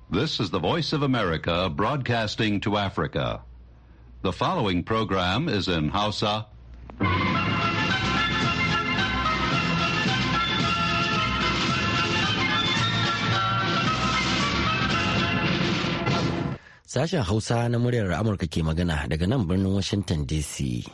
This is the Voice of America broadcasting to Africa. The following program is in Hausa. Sashen Hausa na muryar Amurka ke magana daga nan birnin Washington DC.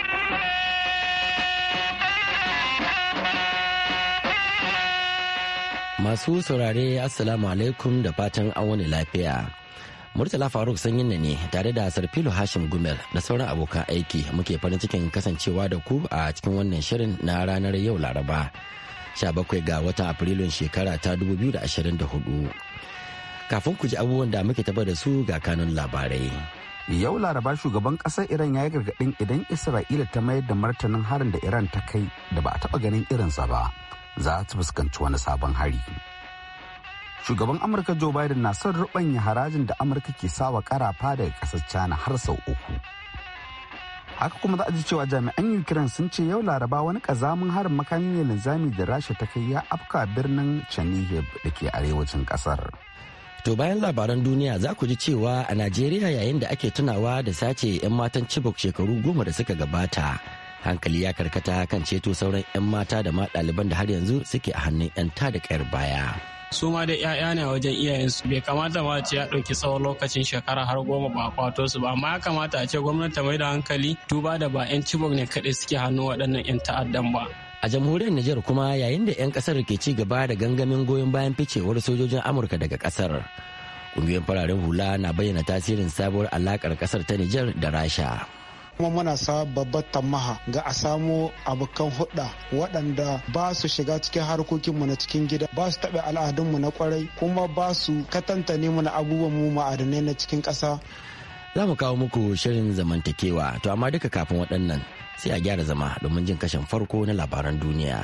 Masu saurare Assalamu alaikum da fatan an wani lafiya. Murtala Faruk sanyin ne tare da Sarfilo Hashim Gumel da sauran abokan aiki muke farin cikin kasancewa da ku a cikin wannan shirin na ranar yau Laraba 17 ga watan Afrilun shekara ta 2024. Kafin ku ji abubuwan da muke taba da su ga kanun labarai. Yau Laraba shugaban ƙasar Iran ya yi gargaɗin idan Isra'ila ta mayar da martanin harin da Iran ta kai da ba a taɓa ganin irinsa ba. Za ta fuskanci wani sabon hari. Shugaban Amurka Joe Biden na son rubanya harajin da Amurka ke sawa karafa daga ƙasar China har sau 3. Haka kuma za a ji cewa jami'an Ukraine sun ce yau Laraba wani ƙazamin harin makamin mai linzami da Rasha ta kai ya afka birnin Chernihiv da ke arewacin ƙasar. To bayan labaran duniya za ku ji cewa a Najeriya yayin da ake tunawa da sace 'yan matan Chibok shekaru 10 da suka gabata. Hankali ya karkata kan ceto sauran 'yan mata da ma ɗaliban da har yanzu suke a hannun 'yan tada kayar baya. Su ma da 'ya'ya ne a wajen iyayensu bai kamata ma ce ya ɗauki tsawon lokacin shekara har 10 ba a kwato su ba, amma ya kamata a ce gwamnati ta mai da hankali duba da ba 'yan Chibok ne kaɗai suke hannun waɗannan 'yan ta'addan ba. A jamhuriyar Nijar kuma yayin da 'yan ƙasar ke ci gaba da gangamin goyon bayan ficewar sojojin Amurka daga ƙasar. Ƙungiyoyin fararen hula na bayyana tasirin sabuwar alaƙar ƙasar ta Nijar da Rasha. Kuma muna sa babbar tamaha ga a samo abokan hudda waɗanda ba su shiga cikin harkokinmu na cikin gida, ba su taɓa al'adunmu na kwarai, kuma ba su katantane mu na abubuwan mu ma'adanai na cikin ƙasa. Za mu kawo muku shirin zamantakewa, to amma duka kafin waɗannan sai a gyara zama domin jin kashin farko na labaran duniya.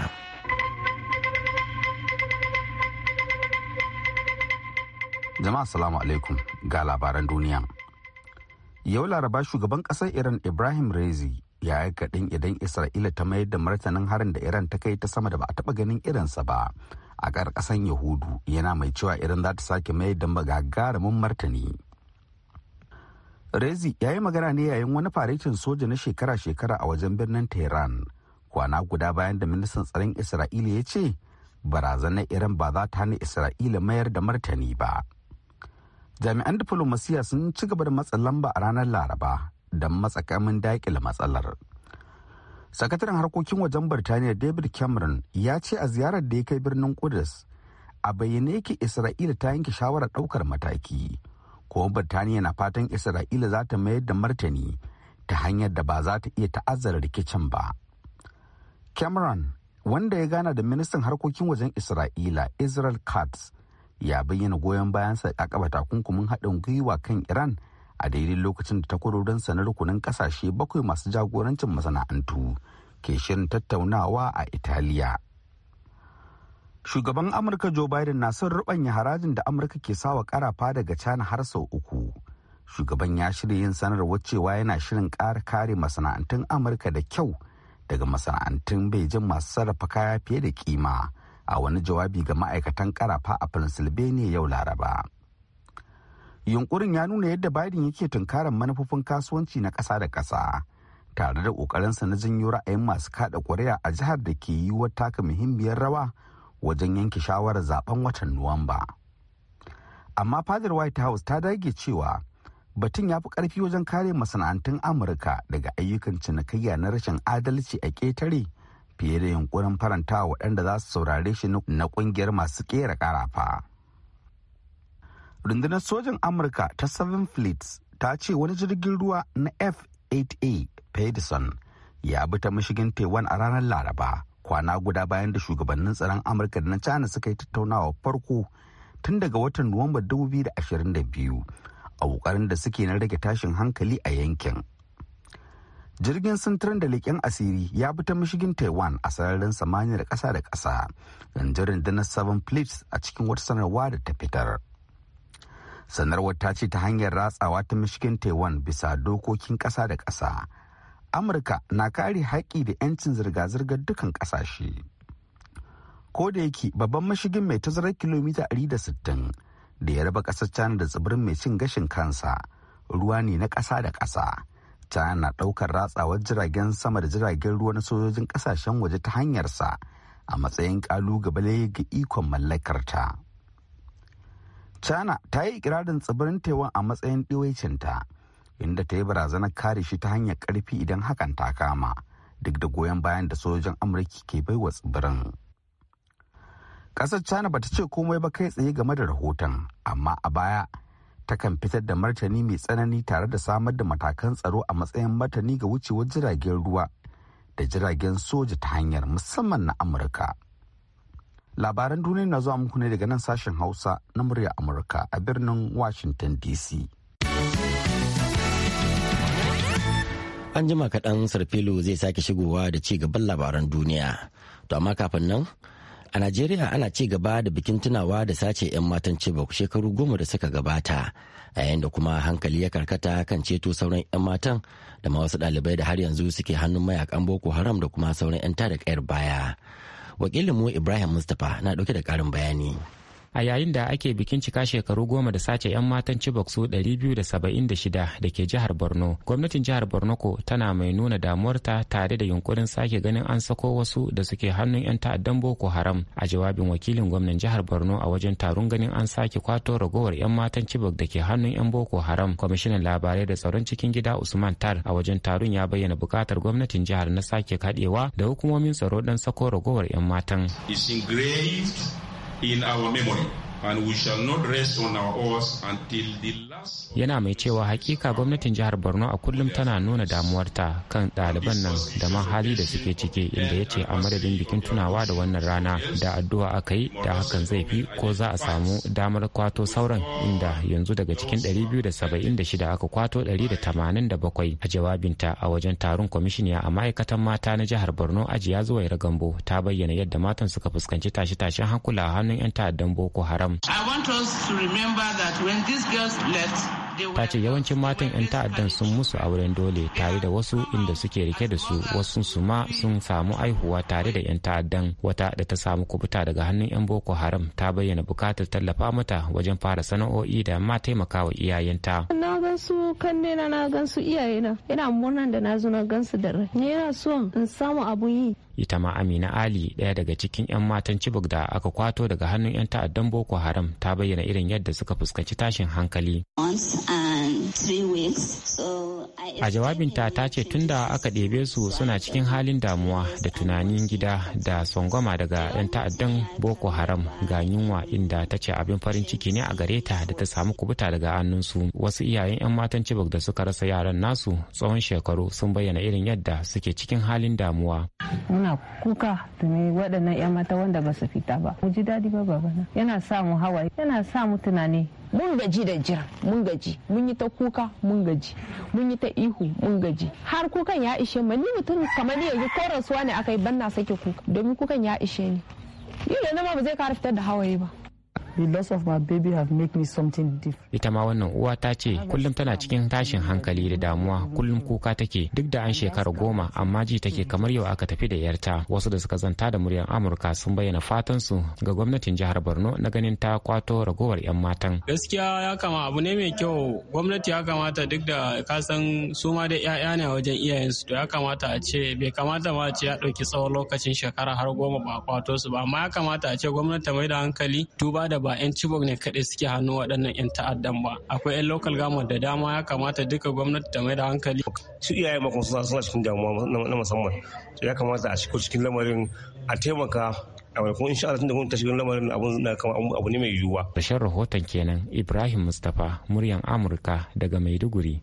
Jama'a salamu alaikum ga labaran duniya. Yau Laraba shugaban ƙasar Iran Ibrahim Raisi ya yi kaɗin idan Isra'ila ta mayar da martanin harin da Iran ta kai ta sama da ba a taɓa ganin irinsa ba a ƙarƙashin Yahudu, yana mai cewa Iran za ta sake mayar da gagarumin martani. Raisi ya yi magana ne yayin wani faretin soja na shekara-shekara a wajen birnin Tehran, kwana guda bayan da ministan tsaron Isra'ila ya ce barazanar Iran ba za ta hana Isra'ila mayar da martani ba. Jami'an diflomasiya sun ci gaba da matsa lamba a ranar Laraba don matsakamin daƙile matsalar. Sakataren harkokin wajen Birtaniya David Cameron ya ce a ziyarar da ya kai birnin Kudus, a bayyane yake Isra'ila ta yanke shawarar ɗaukar mataki, kuma Birtaniya na fatan Isra'ila za ta mayar da martani ta hanyar da ba za ta iya ta'azzara rikicin ba. Cameron, wanda ya gana da ministan harkokin wajen Isra'ila Israel Katz, ya bayyana goyon bayansa a kaba takunkumin haɗin gwiwa kan Iran a daidai lokacin da takwarorinsa na rukunin ƙasashe 7 masu jagorancin masana'antu ke shirin tattaunawa a Italiya. Shugaban Amurka Joe Biden na son rubanya harajin da Amurka ke sawa karafa daga China har sau 3. Shugaban ya shirya yin sanarwar cewa yana shirin ƙara kare masana'antun Amurka da kyau daga masana'antun Beijing masu sarrafa kaya fiye da kima. A wani jawabi ga ma'aikatan karafa a Pennsylvania yau Laraba. Yunkurin ya nuna yadda Biden yake tunkarar manufofin kasuwanci na ƙasa da ƙasa, tare da ƙoƙarinsa na janyo ra'ayin masu kaɗa ƙuri'a a jihar da ke yiwuwar taka muhimmiyar rawa wajen yanke shawarar zaben watan Nuwamba. Amma fadar White House ta dage cewa batun ya fi ƙarfi wajen kare masana'antun Amurka daga ayyukan cinikayya na rashin adalci a ƙetare, fiye da yunkurin faranta waɗanda za su saurare shi na ƙungiyar masu ƙera ƙarafa. Rundunar sojan Amurka ta 7 Fleet ta ce wani jirgin ruwa na F-8A Peterson ya bi ta mashigin Taiwan a ranar Laraba, kwana guda bayan da shugabannin tsaron Amurka da na China suka yi tattaunawa farko tun daga watan Nuwamba 2022 a ƙoƙarin da suke na rage tashin hankali a yankin. Jirgin sintirin da leƙen asiri ya bi ta mashigin Taiwan a sararin samaniyar ƙasa da ƙasa, yanzu rundunar 7 Fleet a cikin wata sanarwa da ta fitar. Sanarwar ta ce ta hanyar ratsawa ta mashigin Taiwan bisa dokokin ƙasa da ƙasa, Amurka na kare haƙƙi da 'yancin zirga-zirgar dukan ƙasashe. Ko da yake babban mashigin mai tazarar kilomita 160 da ya raba ƙasar China da tsibirin mai cin gashin kansa ruwa ne na ƙasa da ƙasa. China na ɗaukar ratsawar jiragen sama da jiragen ruwa na sojojin ƙasashen waje ta hanyarsa a matsayin ƙalubale ga ikon mallakarta. China ta yi ikirarin tsibirin Taiwan a matsayin ɗiwaicinta, inda ta yi barazanar kare shi ta hanyar ƙarfi idan hakan ta kama, duk da goyon bayan da sojojin Amurka ke baiwa tsibirin. Ƙasar China bata ce komai ba kai tsaye game da rahoton, amma a baya takan fitar da martani mai tsanani tare da samar da matakan tsaro a matsayin martani ga wucewar jiragen ruwa da jiragen soja ta hanyar musamman na Amurka. Labaran duniya na zuwa muku ne daga nan sashen Hausa na murya Amurka a birnin Washington DC. An jima kaɗan Sarfilu zai sake shigowa da ci gaban labaran duniya. To amma kafin nan, a Najeriya ana ci gaba da bikin tunawa da sace 'yan matan Chibok shekaru 10 da suka gabata, a yayin da kuma hankali ya karkata kan ceto sauran 'yan matan da ma wasu ɗalibai da har yanzu suke hannun mayakan Boko Haram da kuma sauran 'yan tada kayar baya. Wakilinmu Ibrahim Mustapha na ɗauke da ƙarin bayani. A yayin da ake bikin cika shekaru 10 da sace 'yan matan Chibok su 276 da ke jihar Borno, gwamnatin jihar Borno ko tana mai nuna damuwarta tare da yunkurin sake ganin an sako wasu da suke hannun 'yan ta'addan Boko Haram. A jawabin wakilin gwamnan jihar Borno a wajen taron ganin an sake kwato ragowar 'yan matan Chibok da ke hannun 'yan Boko Haram, kwamishinan labarai da tsaron cikin gida Usman Tar a wajen taron ya bayyana bukatar gwamnatin jihar na sake kadewa da hukumomin tsaro don sako ragowar 'yan matan. In our memory, and we shall not rest on our oars until the last. Yana mai cewa hakika gwamnatin jihar Borno a kullum tana nuna damuwarta kan ɗaliban nan da ma hali da suke ciki, inda ya ce a madadin bikin tunawa da wannan rana da addu'a aka yi da hakan zai fi ko za a samu damar kwato sauran, inda yanzu daga cikin 276 aka kwato 187. A jawabinta a wajen taron, kwamishiniya a ma'aikatan mata na jihar Borno Ajiya Zuwaira Gambo ta bayyana yadda matan suka fuskanci tashe-tashen hankula a hannun 'yan ta'addan Boko Haram. I want us to remember that when these girls left, ta ce yawancin matan 'yan ta'addan sun musu auren dole tare da wasu inda suke rike da su, wasu su ma sun samu aihuwa tare da 'yan ta'addan. Wata da ta samu kubuta daga hannun 'yan Boko Haram ta bayyana bukatar tallafa mata wajen fara sana'o'i da ma taimakawa iyayenta. Na gan su kannena, na gan su iyayena, ina murnan da na zo na gan su da rai. Ni yana so in samu abun yi. Ita ma Amina Ali, ɗaya daga cikin 'yan matan Chibok da aka kwato daga hannun 'yan ta'addan Boko Haram, ta bayyana irin yadda suka fuskanci tashin hankali. A jawabinta ta ce tunda aka ɗebe su suna cikin halin damuwa da tunanin gida da songoma daga 'yan ta'addan Boko Haram ga yunwa, inda ta ce abin farin ciki ne a gare ta da ta samu kubuta daga hannunsu. Wasu iyayen 'yan matan Chibok da suka rasa yaran nasu tsawon shekaru sun bayyana irin yadda suke cikin halin damuwa. Muna kuka domin waɗannan 'yan mata wanda ba su fita ba. Mu ji daɗi ba babana. Yana sa mu hawaye, yana sa mu tunani. Mun gaji da jira, mun gaji, mun yi ta kuka, mun gaji, mun yi ta ihu, mun gaji. Har kukan ya ishe mu, ni mutum kamar ni yanzu ko rasuwa ne aka yi banna sake kuka, domin kukan ya ishe ni. Yau da ma ba zai kara fitar da hawaye ba. The loss of my baby have made me something different. Ita ma wannan uwa ta ce kullum tana cikin tashin hankali da damuwa, kullum kuka take duk da an shekara 10, amma ji take kamar yau aka tafi da yarta. Wasu da suka zanta da muryar Amurka sun bayyana fatan su ga gwamnatin jihar Borno na ganin ta kwato ragowar 'yan matan. Gaskiya ya kama abu ne mai kyau, gwamnati ya kamata, duk da kasan su ma da 'ya'ya ne a wajen iyayensu, to ya kamata a ce bai kamata ma a ce ya ɗauki tsawon lokacin shekara har 10 ba a kwato su ba, amma ya kamata a ce gwamnati ta mai da hankali duba da ba 'yan Chibok ne kaɗai suke hannu waɗannan 'yan ta'addan ba, akwai 'yan local government da dama. Ya kamata duka gwamnati ta mai da hankali. Su iyaye makon suna cikin damuwa na musamman, ya kamata a shigo cikin lamarin a taimaka a wani kuma insha Allah tun da gwamnati ta shiga lamarin abu ne mai yiwuwa. Rashin rahoton kenan Ibrahim Mustapha, muryan Amurka daga Maiduguri.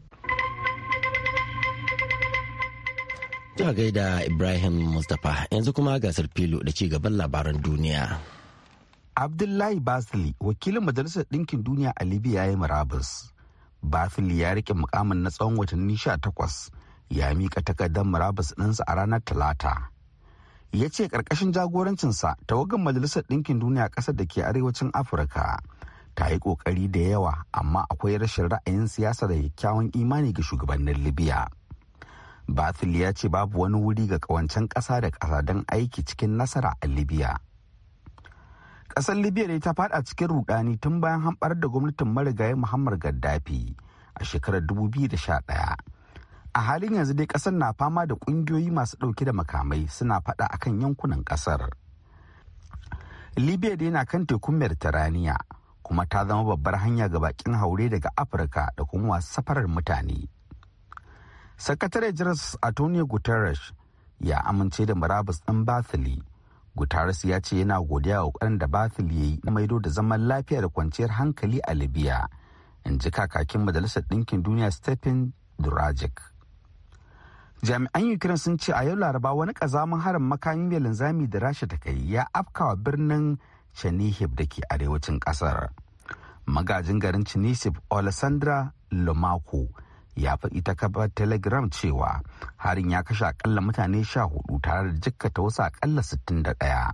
Ta gaida Ibrahim Mustapha, yanzu kuma gasar filo da ci gaban labaran duniya. Abdullahi Basili, wakilin Majalisar Ɗinkin Duniya a Libya, ya yi murabus. Basili ya rike mukamin na tsawon watanni 18, ya miƙa takardar murabus ɗinsa a ranar Talata. Ya ce ƙarƙashin jagorancinsa, tawagar Majalisar Ɗinkin Duniya ƙasar da ke arewacin Afirka ta yi ƙoƙari da yawa, amma akwai rashin ra'ayin siyasa da kyakkyawan imani ga shugabannin Libya. Basili ya ce babu wani wuri ga ƙawancen ƙasa da ƙasa don aiki cikin nasara a Libya. Ƙasar Libya ne ta fada cikin rudani tun bayan hamɓarar da gwamnatin marigayi Muhammad Gaddafi a shekarar 2011. A halin yanzu dai ƙasar na fama da ƙungiyoyi masu ɗauke da makamai suna fada akan yankunan ƙasar. Libya dai na kan tekun Mediterania kuma ta zama babbar hanya ga bakin haure daga Afirka da kuma masu safarar mutane. Sakatare Janar Antonio Guterres ya amince da murabus ɗin Bathily. Guterres ya ce yana godiya wa ƙoƙarin da Bathily ya yi na maido da zaman lafiya da kwanciyar hankali a Libya, in ji kakakin Majalisar Ɗinkin Duniya Stephen Dujarric. Jami'an Ukraine sun ce a yau Laraba wani ƙazamin harin makami mai linzami da Rasha ta kai ya afkawa birnin Chernihiv da ke arewacin ƙasar. Magajin garin Chernihiv Alexandra Lomako ya faɗi ta kabar Telegram cewa harin ya kashe akalla mutane 14 tare da jikkata wasu akalla 61.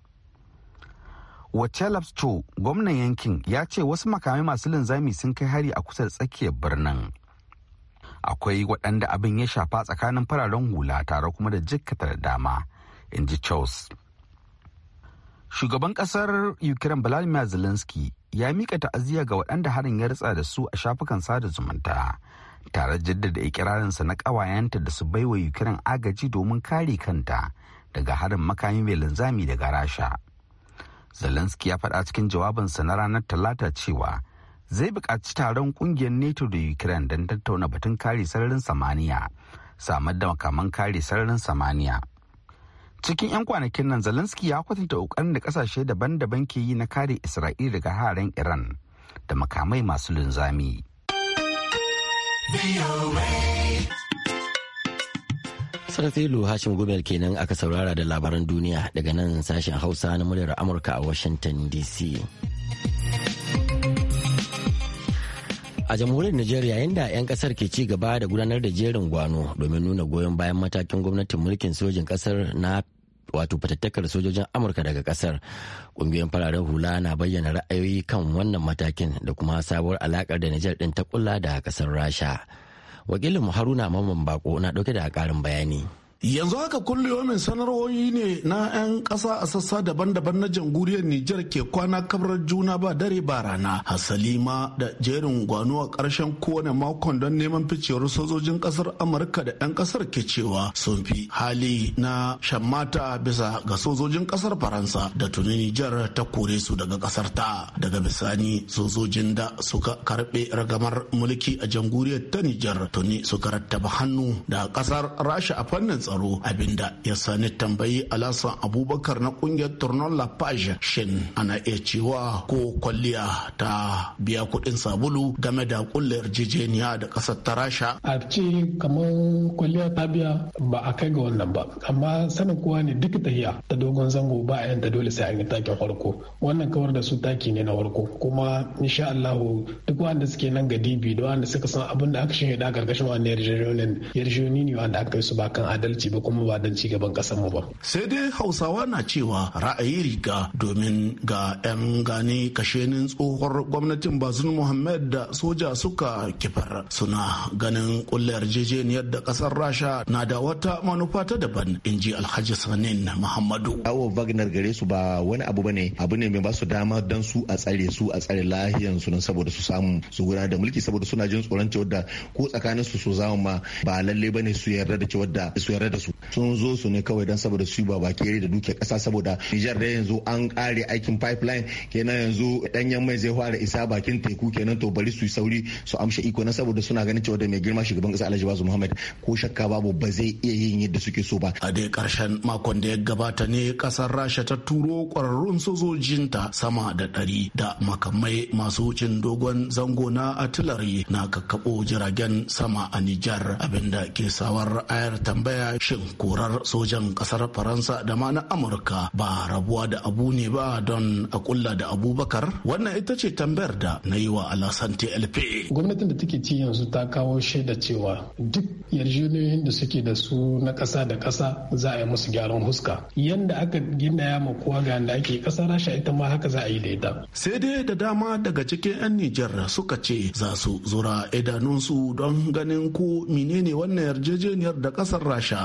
Wachelabsto, gwamnan yankin, ya ce wasu makamai masu linzami sun kai hari a kusa da tsakiyar birnin. Akwai waɗanda abin ya shafa tsakanin fararen hula tare kuma da jikkata da dama, in ji Chaus. Shugaban ƙasar Ukraine Volodymyr Zelensky ya mika ta'aziyya ga waɗanda harin ya ritsa da su a shafukan sada zumunta, tare jaddada ikirarinsa na ƙawayenta da su baiwa Ukraine agaji domin kare kanta daga harin makami mai linzami daga Rasha. Zelensky ya faɗa cikin jawabinsa na ranar Talata cewa zai buƙaci taron ƙungiyar NATO da Ukraine don tattauna batun kare sararin samaniya, samar da makaman kare sararin samaniya. Cikin 'yan kwanakin nan Zelensky ya kwatanta ƙoƙarin da ƙasashe daban-daban ke yi na kare Isra'ila daga haren Iran da makamai masu linzami. Sarfilu Hashim Gumel kenan aka saurara da labaran duniya daga nan sashen Hausa na muryar Amurka a Washington DC. A jamhuriyar Nijar yayin da 'yan kasar ke ci gaba da gudanar da jerin gwano domin nuna goyon bayan matakin gwamnatin mulkin sojin kasar na wato fatattakar sojojin Amurka daga kasar, kungiyoyin fararen hula na bayyana ra'ayoyi kan wannan matakin da kuma sabuwar alakar da Nijar din ta kulla da kasar Rasha. Wakilin Haruna Mamman Bako na dauke da karin bayani. Yanzu haka kulliyomin sanarwoyi ne na 'yan ƙasa a sassa daban-daban na jamhuriyar Nijar ke kwana kabrar juna ba dare ba rana. Hasali ma da jerin gwano a ƙarshen kowane makon don neman ficewar sojojin ƙasar Amurka da 'yan ƙasar ke cewa sun fi hali na shammata bisa ga sojojin ƙasar Faransa da tuni Nijar ta kore su daga ƙasar ta. Daga bisani sojojin da suka karɓe ragamar mulki a jamhuriyar ta Nijar tuni suka rattaba hannu da ƙasar Rasha a fannin tsaro, abinda ya sani tambayi Alasan Abubakar na kungiyar Tournon La Page shin ana iya cewa ko kwalliya ta biya kuɗin sabulu game da kulle yarjejeniya da ƙasar ta Rasha. A ce kamar kwalliya ta biya ba a kai ga wannan ba, amma sanin kowa ne duk tahiya ta dogon zango ba a yanta dole sai an yi takin farko. Wannan kawar da su taki ne na farko, kuma insha Allah duk wanda suke nan ga dibi da wanda suka san abin da aka shirya da gargashin wannan yarjejeniyoyi ne wanda aka yi su ba kan adalci ba kuma ba don cigaban kasar mu ba. Sai dai Hausawa na cewa ra'ayi riga, domin ga 'yan gane kashenin tsohuwar gwamnatin Bazoum Muhammad da soja suka kifar suna ganin kulle yarjejeniyar da kasar Rasha na da wata manufa ta daban, in ji Alhaji Sanin Muhammadu. Awo Wagner gare su ba wani abu bane, abu ne mai ba su dama dan su a tsare lahiyan su nan saboda su samu su gudanar da mulki, saboda suna jin tsoron cewa da ko tsakanin su zama ma ba lalle bane su yarda da cewa da su yarda da su sun zo su ne kawai don saboda su ba bakere da duke kasa, saboda Nijar da yanzu an kare aikin pipeline kenan yanzu danyen mai zai fara isa bakin teku kenan, to bari su yi sauri su amsha iko na saboda suna ganin cewa da mai girma shugaban kasa Alhaji Bazoum Muhammad ko shakka babu ba zai iya yin yadda suke so ba. A dai karshen makon da ya gabata ne kasar Rasha ta turo kwararrun sojojinta sama da 100 da makamai masu wucin dogon zango na artillery na kakkabo jiragen sama a Nijar, abinda ke sawar ayar tambaya shin korar sojan kasar Faransa da ma na Amurka ba rabuwa da abu ne ba don a kulla da Abubakar? Wannan ita ce tambayar da na yi wa Alasan TLP. Gwamnatin da take ci yanzu ta kawo shaida cewa duk yarjejeniyoyin da suke da su na ƙasa da ƙasa za a yi musu gyaran huska. Yanda aka gindaya ma kowa ga yanda ake ƙasar Rasha ita ma haka za a yi da ita. Sai dai da dama daga cikin 'yan Nijar suka ce za su zura idanunsu don ganin ko menene wannan yarjejeniyar da ƙasar Rasha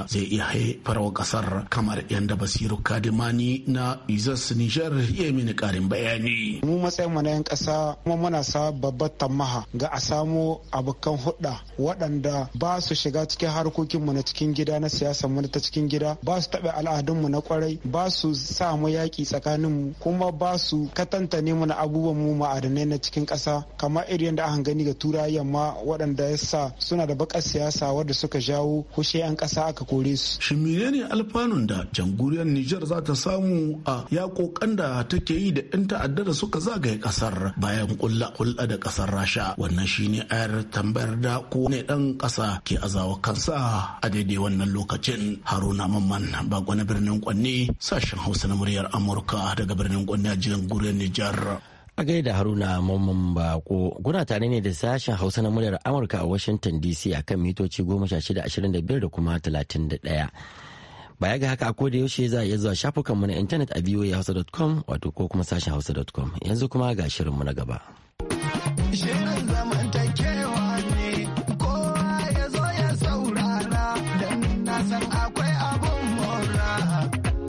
da zai iya haifar wa kasar kamar yadda Basiru Kadimani na Izas Niger ya mini karin bayani. Mu matsayin mu na 'yan kasa kuma muna sa babbar tamaha ga a samu abokan hudda waɗanda ba su shiga cikin harkokinmu na cikin gida na siyasar mu ta cikin gida, ba su taɓa al'adunmu na kwarai, ba su sa mu yaƙi tsakaninmu, kuma ba su katantane mu na abubuwan mu ma'adanai na cikin ƙasa kamar irin da aka gani ga turayen yamma waɗanda ya sa suna da bakar siyasa wadda suka jawo kushe 'yan ƙasa aka kore su. Shin menene alfanun da jamhuriyar Nijar za ta samu a yaƙoƙan da take yi da 'yan ta'adda da suka zagaye ƙasar bayan hulɗa da ƙasar Rasha? Wannan shine ayar tambayar da kowane ɗan ƙasa ke azawa kansa a daidai wannan lokacin. Haruna Mamman Bako na birnin Kwanne, sashen Hausa na muryar Amurka daga birnin Kwanne a jamhuriyar Nijar. A gaida Haruna Mamman Bako, guna tare ne da sashen Hausa na muryar Amurka a Washington DC akan mitoci 1625 da kuma 31. Baya ga haka, ko da yaushe za a iya zuwa shafukanmu na intanet a voahausa.com wato ko kuma sashen hausa.com. Yanzu kuma ga shirinmu na gaba. Shirin zamantakewa ne, kowa ya zo ya saurara, don na san akwai abun mora.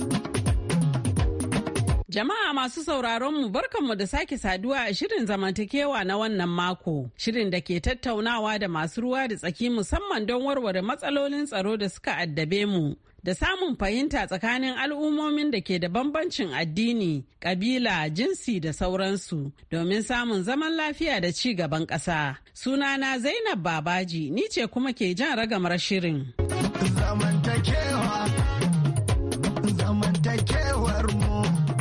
Jama'a masu sauraron mu barkanmu da sake saduwa a shirin zamantakewa na wannan mako. Shirin da ke tattaunawa da masu ruwa da tsaki musamman don warware matsalolin tsaro da suka addabe mu. Da samun fahimta tsakanin al'ummomin da ke da bambancin addini, ƙabila, jinsi da sauransu domin samun zaman lafiya da ci gaban ƙasa. Sunana Zainab Babaji, ni ce kuma ke jan ragamar shirin. Zamantakewar mu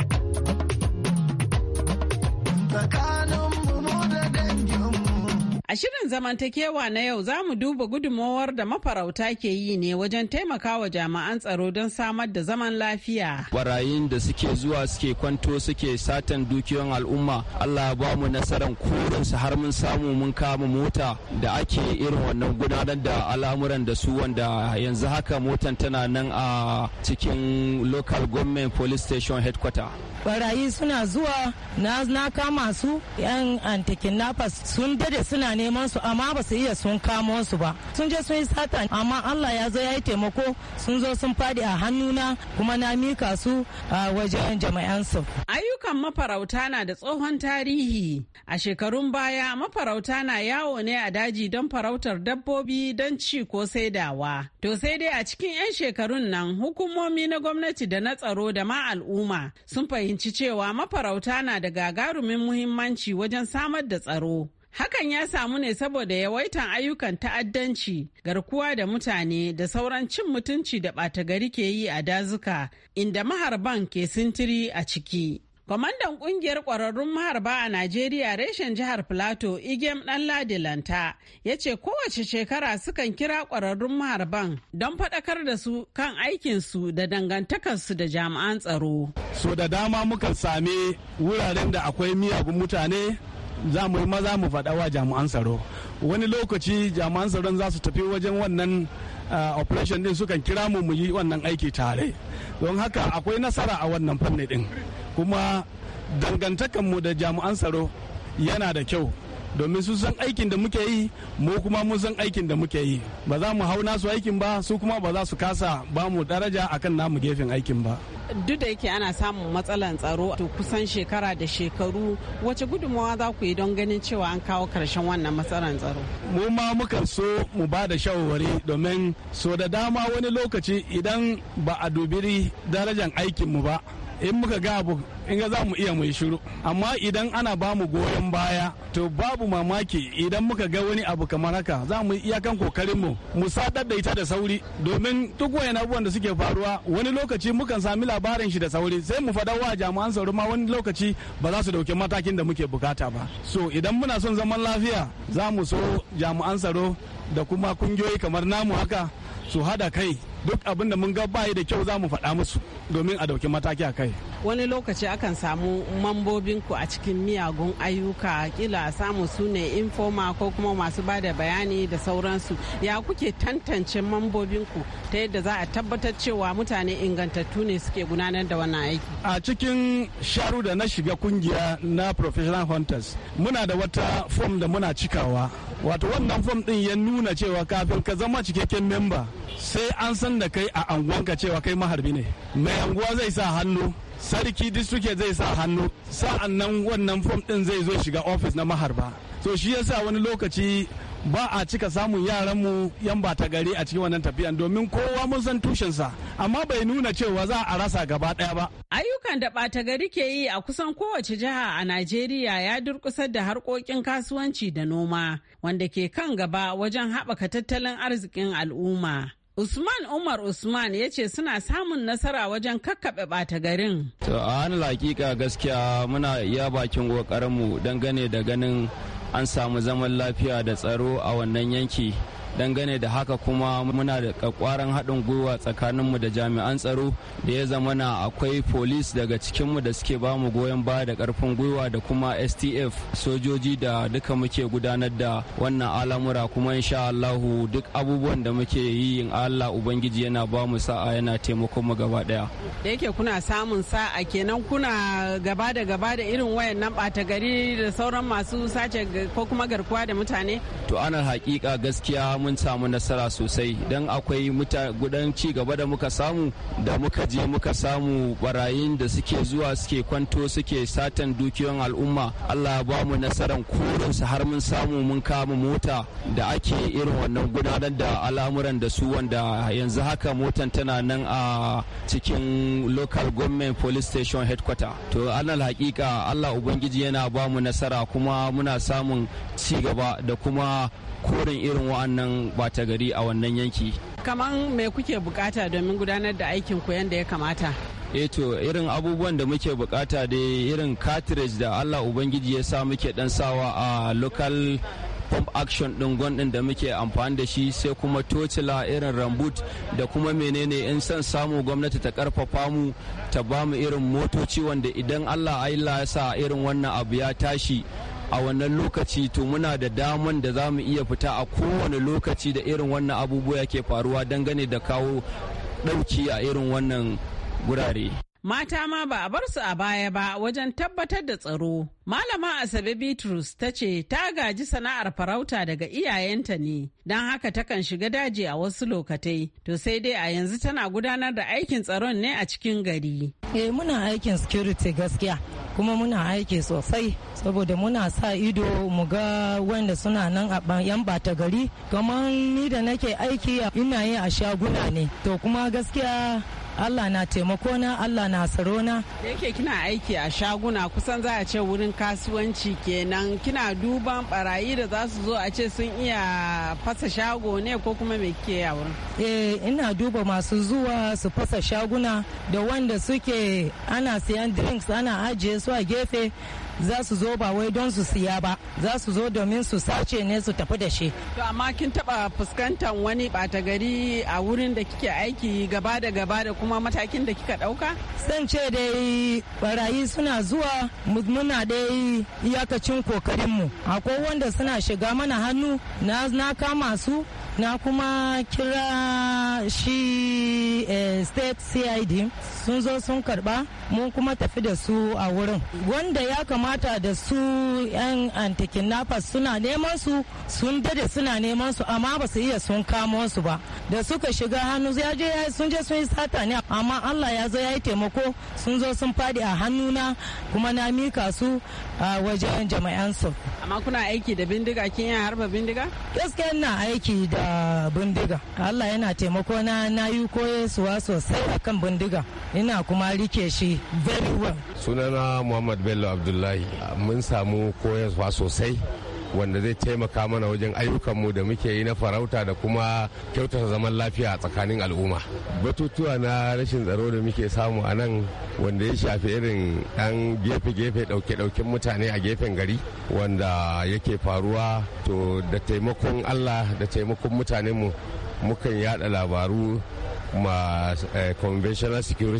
tsakanin mu da dangin mu. A shirin zamantakewa na yau za mu duba gudunmawar da mafarauta ke yi ne wajen taimakawa jami'an tsaro don samar da zaman lafiya. Barayin da suke zuwa suke kwanto suke satan dukiyoyin al'umma, Allah ba mu nasarar korinsu har mun samu mun kama mota da ake irin wannan gudanar da al'amuran da su, wanda yanzu haka motan tana nan a cikin local government police station headquarter. Barayi suna zuwa na kama su, yan anti-kidnappers sun dade suna neman su amma ba su iya sun kamo su ba. Sun je sun yi sata amma Allah ya zo ya yi taimako, sun zo sun fadi a hannuna kuma na mika su a wajen jama'ansu. Ayyukan mafarauta na da tsohon tarihi. A shekarun baya mafarauta na yawo ne a daji don farautar dabbobi don ci ko saidawa. To sai dai a cikin 'yan shekarun nan hukumomi na gwamnati da na tsaro da ma al'umma sun fahimci cewa mafarauta na da gagarumin muhimmanci wajen samar da tsaro. Hakan ya samu ne saboda yawaitan ayyukan ta'addanci, garkuwa da mutane da sauran cin mutunci da ɓata gari ke yi a dazuka inda maharban ke sintiri a ciki. Kwamandan kungiyar kwararrun maharba a Najeriya reshen jihar Plateau Igem Ɗanladi Lanta ya ce kowace shekara sukan kira kwararrun maharban don faɗakar da su kan aikinsu da dangantakarsu da jami'an tsaro. So da dama mukan sami wuraren da akwai miyagun mutane za mu yi maza mu faɗa wa jami'an tsaro. Wani lokaci jami'an tsaron za su tafi wajen wannan operation din sukan kira mu yi wannan aiki tare. Don haka akwai nasara a wannan fanni din. Kuma dangantakanmu da jami'an tsaro yana da kyau domin su san aikin da muke yi, mu kuma mun san aikin da muke yi. Ba za mu hau nasu aikin ba, su kuma ba za su kasa ba mu daraja akan namu gefen aikin ba. Duk da yake ana samun matsalan tsaro to kusan shekara da shekaru, wace gudunmawa za ku yi don ganin cewa an kawo karshen wannan matsalan tsaro? Mu ma muka so mu ba da shawarwari domin so da dama wani lokaci idan ba a dubiri darajar aikinmu ba, in muka ga abu in ga za mu iya mu yi shiru, amma idan ana ba mu goyon baya to babu mamaki idan muka ga wani abu kamar haka za mu yi iyakan kokarin mu sadar da ita da sauri, domin duk wayan abubuwan da suke faruwa wani lokaci mukan sami labarin shi da sauri sai mu faɗa wa jami'an tsaro, ma wani lokaci ba za su dauki matakin da muke bukata ba. So idan muna son zaman lafiya za mu so jami'an tsaro da kuma kungiyoyi kamar namu haka su hada kai, duk abin da mun ga bayi da kyau za mu faɗa musu domin a dauki mataki a kai. wani lokaci akan samu mambobinku a cikin miyagun ayyuka, kila a samu su ne informa ko kuma masu ba da bayani da sauransu. Ya kuke tantance mambobinku ta yadda za a tabbatar cewa mutane ingantattu ne suke gudanar da wannan aiki? A cikin sharu da na shiga kungiya na professional hunters muna da wata form da muna cikawa, wato wannan form din ya nuna cewa kafin ka zama cikakken memba sai an san da kai a anguwanka cewa kai maharbi ne. Mai anguwa zai sa hannu, sarki district zai sa hannu, sa'an nan wannan form din zai zo shiga office na maharba. So shi yasa wani lokaci ba a cika samun yaranmu yan bata gari a cikin wannan tafiyan domin kowa mun san tushensa, amma bai nuna cewa za a rasa gaba daya ba. Ayyukan da bata gari ke yi a kusan kowace jiha a Najeriya ya durkusar da harkokin kasuwanci da noma, wanda ke kan gaba wajen haɓaka tattalin arzikin al'umma. Usman Umar Usman ya ce suna samun nasara wajen kakkaɓe ɓata garin. To a wani hakika gaskiya muna iya bakin ƙoƙarinmu dangane da ganin an samu zaman lafiya da tsaro a wannan yanki. Dangane da haka kuma muna da kwakwaran haɗin gwiwa tsakaninmu da jami'an tsaro da ya zamana akwai polis daga cikinmu da suke ba mu goyon baya da ƙarfin gwiwa da kuma STF sojoji da duka muke gudanar da wannan al'amura, kuma insha Allahu duk abubuwan da muke yi in Allah Ubangiji yana ba mu sa'a yana taimakon mu gaba daya. Da yake kuna samun sa'a kenan kuna gaba da irin wayannan ɓata gari da sauran masu sace ko kuma garkuwa da mutane? To ana hakika gaskiya mun samu nasara sosai don akwai gudan ci gaba da muka samu da muka je muka samu barayin da suke zuwa suke kwanto suke satan dukiyoyin al'umma. Allah ya ba mu nasarar korinsu har mun samu mun kama mota da ake irin wannan gudanar da al'amuran da su, wanda yanzu haka motan tana nan a cikin local government police station headquarter. To anal hakika Allah Ubangiji yana ba mu nasara kuma muna samun ci gaba da kuma korin irin wa'annan bata gari a wannan yanki. Kaman me kuke bukata domin gudanar da aikin ku yanda ya kamata? To irin abubuwan da muke bukata da irin cartridge da Allah Ubangiji ya sa muke dan sawa a local pump action din gwandin da muke amfani da shi, sai kuma tocila irin rambut da kuma menene in son samu gwamnati ta karfafa mu ta ba mu irin motoci wanda idan Allah ya sa irin wannan abu ya tashi a wannan lokaci to muna da daman da za mu iya fita a kowane lokaci da irin wannan abubuwa yake faruwa dangane da kawo ɗauki a irin wannan gurare. Mata ma ba a bar su a baya ba wajen tabbatar da tsaro. Malama Asabe Bitrus ta ce ta gaji sana'ar farauta daga iyayenta ne, don haka takan shiga daji a wasu lokatai. To sai dai a yanzu tana gudanar da aikin tsaron ne a cikin gari. Muna aikin security gaskiya, kuma muna aiki sosai saboda muna sa ido mu ga wanda suna nan a yan bata gari. Kamar ni da nake aiki ina yi a shaguna ne, to kuma gaskiya Allah na taimako na, Allah na tsaro na. Da yake kina aiki a shaguna kusan za a ce wurin kasuwanci kenan, kina duban barayi da za su zo a ce sun iya fasa shago ne ko kuma me kike a wurin? Ina duba masu zuwa su fasa shaguna da wanda suke ana siyan drinks ana ajiye su a gefe. Za su zo ba wai don su siya ba, za su zo domin su sace ne su tafi da shi. To amma kin taba fuskantar wani bata gari a wurin da kike aiki gaba da kuma matakin da kika dauka? San ce dai barayi suna zuwa muna dai iyakacin kokarinmu. Akwai wanda suna shiga mana hannu na kama su na kuma kira shi state CID sun zo sun karba mun kuma tafi da su a wurin wanda ya kamata da su yan anti-kidnappers suna neman su sun dade suna neman su amma ba su iya sun kamo su ba da suka shiga hannu sun je sun yi sata ne amma Allah ya zo ya yi taimako sun zo sun fadi a hannuna kuma na mika su a wajen jama'an su. Amma kuna aiki da bindiga, kin yi harba bindiga? Gaskiya ina aiki da bindiga. Allah yana taimako na yi koyesuwa sosai akan bindiga. Ina kuma rike shi very well. Sunana Muhammad Bello Abdullahi. Mun samu koyarwa sosai wanda zai taimaka mana wajen ayyukanmu da muke yi na farauta da kuma kyautata zaman lafiya a tsakanin al'umma. Batutuwa na rashin tsaro da muke samu a nan wanda ya shafi irin ɗan gefe-gefe ɗauke-ɗauken mutane a gefen gari wanda yake faruwa, to da taimakon Allah da taimakon mutanenmu mukan yada labaru ma conventional security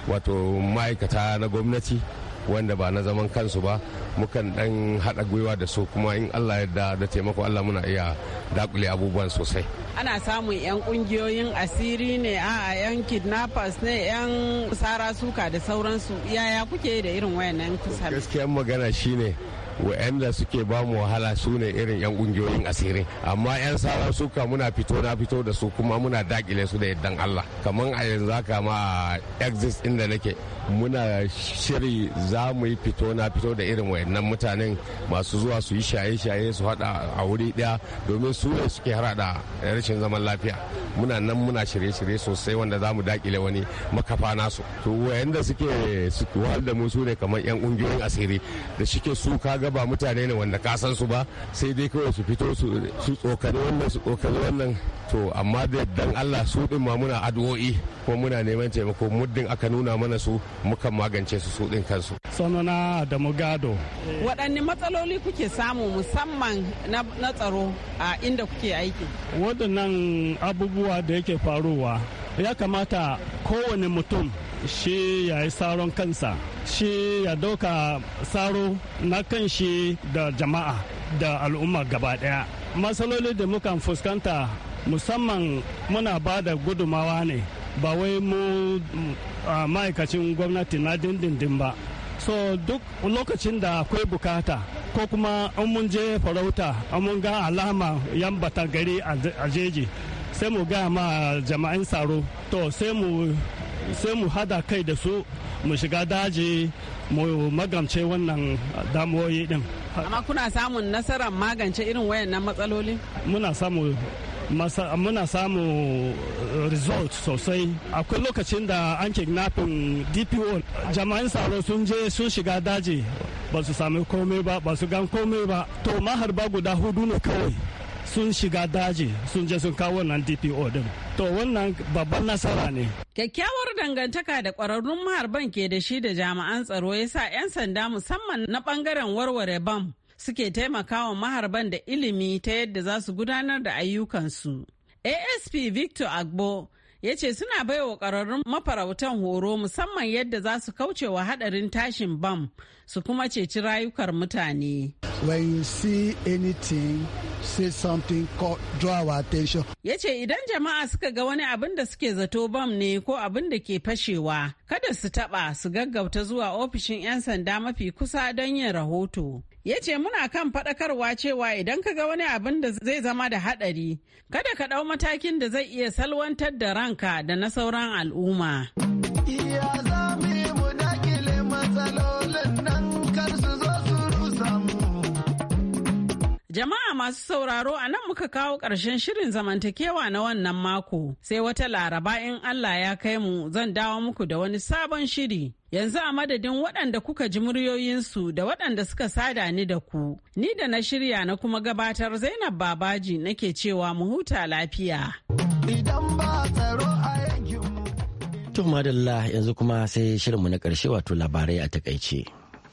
wato ma'aikata na gwamnati wanda ba na zaman kansu ba, mukan dan haɗa gwiwa da su, kuma in Allah yadda da taimako Allah muna iya dakule abubuwan sosai. Ana samun 'yan kungiyoyin asiri ne, a 'yan kidnappers ne, 'yan sara suka da sauransu. Yaya kuke da irin wayannan kusa? Gaskiyar magana shine wa'anda suke ba mu wahala su ne irin 'yan kungiyoyin asirin, amma 'yan sara suka muna fito na fito da su, kuma muna dakile su da yaddan Allah. Kamar a yanzu haka ma exist inda nake muna shiri za mu yi fito na fito da irin wayannan mutanen masu zuwa su yi shaye-shaye su hada a wuri daya, domin su ne suke harada rashin zaman lafiya. Muna nan muna shirye-shirye sosai wanda za mu dakile wani makafa nasu. To wayanda suke wahal da mu su ne kamar 'yan kungiyoyin asiri da shike su kaga ba mutane ne wanda ka san su ba, sai dai kawai su fito su tsokane wannan su tsokane wannan. To amma da dan Allah su din ma muna addu'o'i kuma muna neman taimako, muddin aka nuna mana su mukan magance su din kansu. Sunana da Mugado. Waɗanne matsaloli kuke samu musamman na tsaro a inda kuke aiki? Waɗannan abubuwa da yake faruwa ya kamata kowane mutum shi ya yi saron kansa, shi ya dauka saro na kan shi da jama'a da al'umma gaba ɗaya. Matsaloli da mukan fuskanta musamman muna ba da gudumawa ne, ba wai mu ma'aikacin gwamnati na dindindin ba. So duk lokacin da akwai bukata ko kuma an mun je farauta an mun ga alama yan bata gari a jeji, sai mu ga ma jama'in tsaro, to sai mu hada kai da su mu shiga daji mu magance wannan damuwoyi din. Amma kuna samun nasarar magance irin wayannan matsaloli? Muna samu result sosai. Akwai lokacin da an kidnapping DPO, jama'in tsaro sun je sun shiga daji ba su sami komai ba su gan komai ba, to maharba guda 4 ne kawai sun shiga daji sun je sun kawo wannan DPO din. To wannan babban nasara ne. Kyakkyawar dangantaka da ƙwararrun maharban ke da shi da jami'an tsaro ya sa 'yan sanda musamman na ɓangaren warware bam suke taimakawa maharban da ilimi ta yadda za su gudanar da ayyukansu. ASP Victor Agbo ya ce suna baiwa ƙwararrun mafarautan horo musamman yadda za su kauce wa haɗarin tashin bam su kuma ceci rayukar mutane. When you see anything, say something, draw our attention. Ya ce idan jama'a suka ga wani abin da suke zato bam ne ko abin da ke fashewa, kada su taɓa, su gaggauta zuwa ofishin 'yan sanda mafi kusa don yin rahoto. Ya ce muna kan faɗakarwa cewa idan ka ga wani abin da zai zama da haɗari, kada ka ɗau matakin da zai iya salwantar da ranka da na sauran al'umma. Iya za mu yi mu dakile matsalolin nan kar su zo su rusa mu. Jama'a masu sauraro a nan muka kawo ƙarshen shirin zamantakewa na wannan mako. Sai wata Laraba in Allah ya kai mu zan dawo muku da wani sabon shiri. Yanzu a madadin waɗanda kuka ji muryoyinsu da waɗanda suka sada ni da ku. Ni da na shirya na kuma gabatar Zainab Babaji nake cewa mu huta lafiya. Idan ba tsaro a yankinmu. To madalla yanzu kuma sai shirinmu na ƙarshe wato labarai a takaice.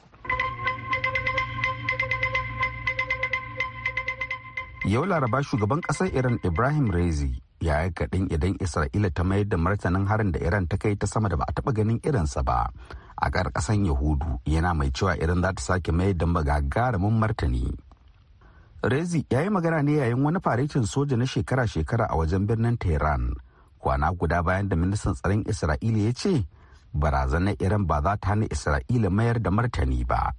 Yau Laraba shugaban ƙasar Iran Ibrahim Raisi ya yi kaɗin idan Isra'ila ta mayar da martanin harin da Iran ta kai ta sama da ba a taɓa ganin irinsa ba a ƙarƙashin Yahudu, yana mai cewa Iran za ta sake mayar da gagarumin martani. Raisi ya yi magana ne yayin wani faretin soja na shekara-shekara a wajen birnin Tehran, kwana guda bayan da ministan tsaron Isra'ila ya ce barazanar Iran ba za ta hana Isra'ila mayar da martani ba.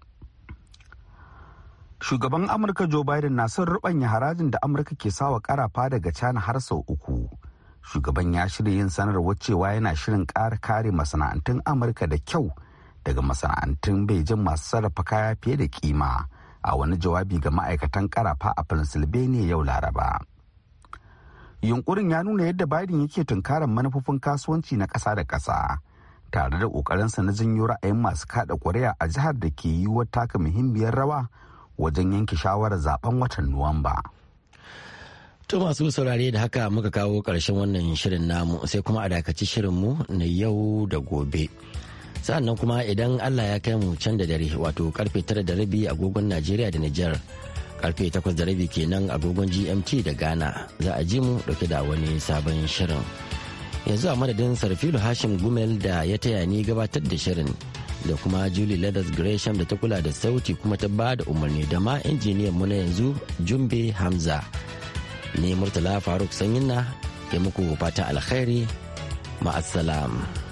Shugaban Amurka Joe Biden na son rubanya harajin da Amurka ke sawa karafa daga China har sau 3. Shugaban ya shirya yin sanarwar cewa yana shirin ƙara kare masana'antun Amurka da kyau daga masana'antun Beijing masu sarrafa kaya fiye da kima a wani jawabi ga ma'aikatan karafa a Pennsylvania yau Laraba. Yunkurin ya nuna yadda Biden yake tunkarar manufofin kasuwanci na ƙasa da ƙasa, tare da ƙoƙarinsa na janyo ra'ayin masu kaɗa ƙuri'a a jihar da ke yiwuwar taka muhimmiyar rawa wajen yanke shawarar zaben watan Nuwamba. To masu saurare da haka muka kawo ƙarshen wannan shirin namu, sai kuma a dakaci shirinmu na yau da gobe. Sa'annan kuma idan Allah ya kai mu can da dare wato karfe 9:30 agogon Najeriya da Nijar, karfe 8:30 kenan agogon GMT da Ghana, za a ji mu dauke da wani sabon shirin. yanzu a madadin Sarfilu Hashim Gumel da ya taya ni gabatar da shirin da kuma Julie Leathers Gresham da ta kula da sauti kuma ta ba da umarni da ma injiniyan mu na yanzu Jumbe Hamza. Ni Murtala Faruk Sanyinna ke muku fata alkhairi ma'assalam.